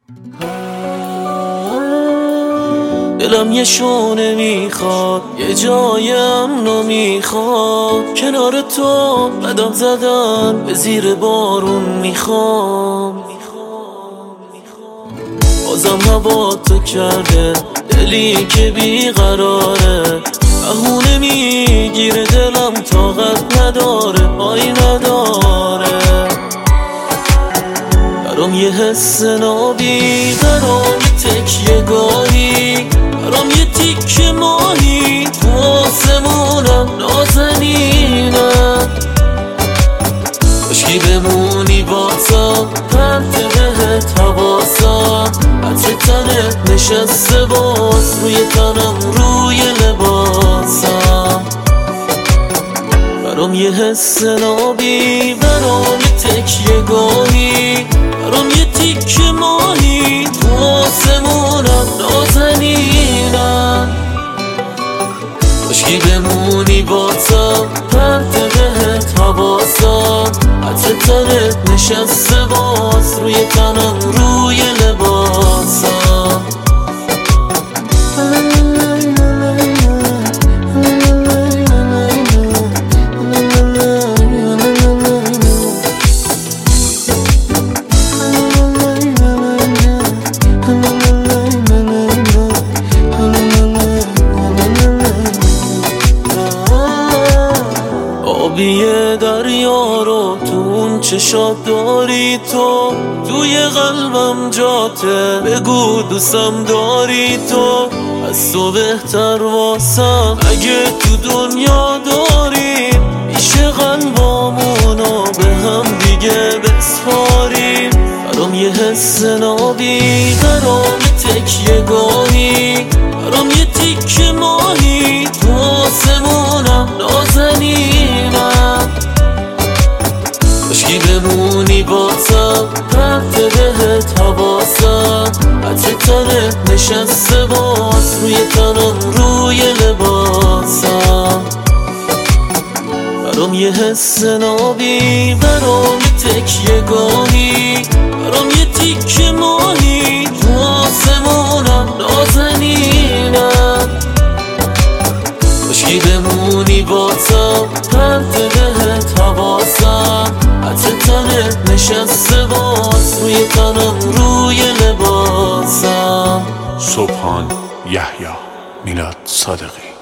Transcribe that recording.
دلم یه شونه میخواد، یه جای امنو میخواد، کنار تو قدم زدن به زیر بارون میخوام. بازم هوا تو کرده دلی که بیقراره، بهونه میگیره دلم طاقت نداره، پای نداره. برام یه حس نابی، برام تکیه گاهی، برام یه تیکه ماهی تو آسمونم نازنینم. کاشکی بمونی بازم پرت بهت حواسم، عطر تنت نشسته باز روی تنم روی لباسم. برام یه حس نابی، برام تکیه گاهی، برام یه تیکه ماهی تو آسمونم نازنینم. کاشکی بمونی بازم پرت بهت حواسم، عطر تنت نشسته باز روی تنم روی لباسم. آبیه دریا رو تو اون چشات داری تو، توی قلبم جاته، بگو دوستم داری تو، از تو بهتر واسم اگه تو دنیا داریم، میشه قلبامونو به هم دیگه بسپاریم. برام یه حس نابی، برام تکیه گاهی، برام یه تیکه ماهی تو آسمونم نازنینم. کاشکی بمونی بازم پرت بهت حواسم، عطر تنت نشسته باز روی تنم روی لباسم. برام یه حس نابی، برام تکیه گاهی، برام یه تیکه ماهی تو آسمونم نازنینم. کاشکی بمونی بازم پرت بهت حواسم، عطر تنت نشسته باز روی تنم روی لباسم. سبحان یحیی میلاد صادقی.